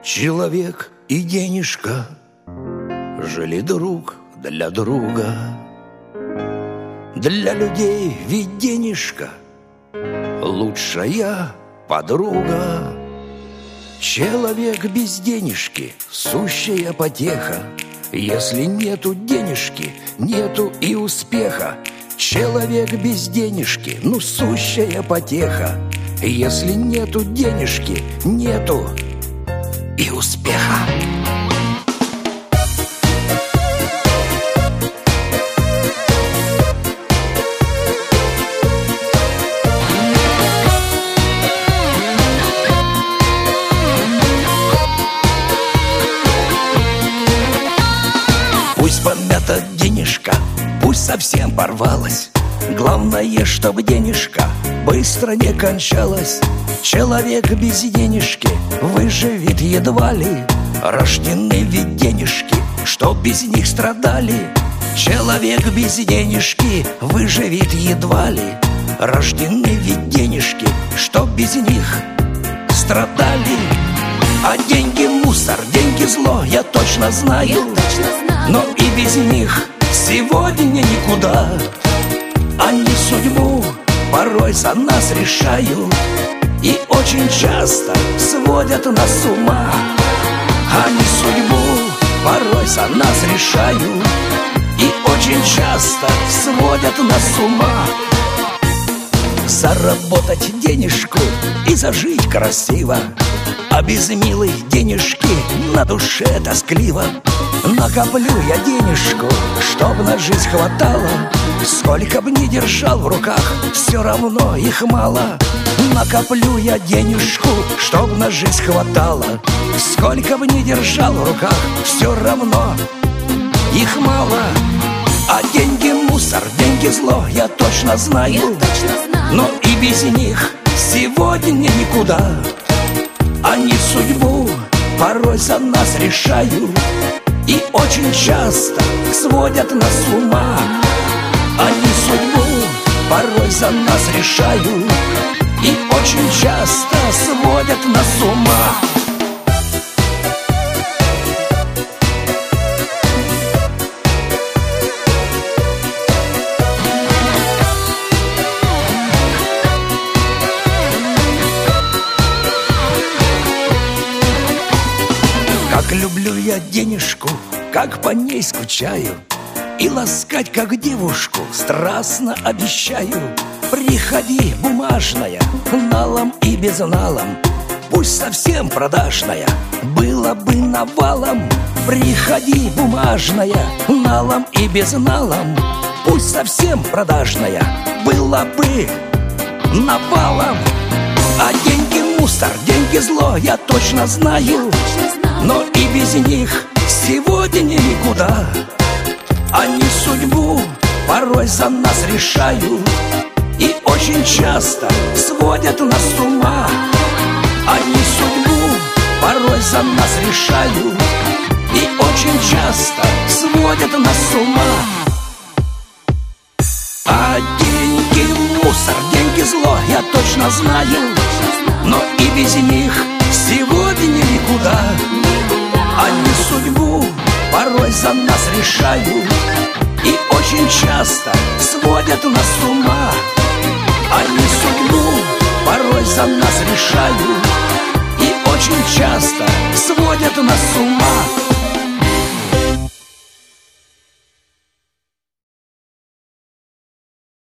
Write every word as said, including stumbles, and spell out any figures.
Человек и денежка жили друг для друга. Для людей ведь денежка лучшая подруга. Человек без денежки — сущая потеха. Если нету денежки, нету и успеха. Человек без денежки, ну сущая потеха. Если нету денежки, нету и успеха. Пусть помята денежка, пусть совсем порвалась. Главное, чтоб денежка быстро не кончалась. Человек без денежки выживет едва ли. Рождены ведь денежки, чтоб без них страдали. Человек без денежки выживет едва ли. Рождены ведь денежки, чтоб без них страдали. А деньги мусор, деньги зло, я точно знаю, я точно знаю. Но и без них сегодня никуда. Они судьбу порой за нас решают и очень часто сводят нас с ума. Они судьбу порой за нас решают и очень часто сводят нас с ума. Заработать денежку и зажить красиво, а без милой денежки на душе тоскливо. Накоплю я денежку, чтоб на жизнь хватало. Сколько б ни держал в руках, все равно их мало. Накоплю я денежку, чтоб на жизнь хватало. Сколько б ни держал в руках, все равно их мало. А деньги мусор, деньги зло, я точно знаю, я точно знаю. Но и без них сегодня никуда. Они судьбу порой за нас решают и очень часто сводят нас с ума. Они судьбу порой за нас решают и очень часто сводят нас с ума. Как люблю я денежку, как по ней скучаю, и ласкать, как девушку, страстно обещаю. Приходи, бумажная, налом и безналом, пусть совсем продажная, было бы навалом. Приходи, бумажная, налом и безналом, пусть совсем продажная, было бы навалом. А деньги мусор, деньги зло, я точно знаю, но и без них сегодня никуда. Они судьбу порой за нас решают и очень часто сводят нас с ума. Они судьбу порой за нас решают и очень часто сводят нас с ума. А деньги мусор, деньги зло, я точно знаю, но и без них сегодня никуда. Они судьбу порой за нас решают и очень часто сводят нас с ума. Они судьбу порой за нас решают и очень часто сводят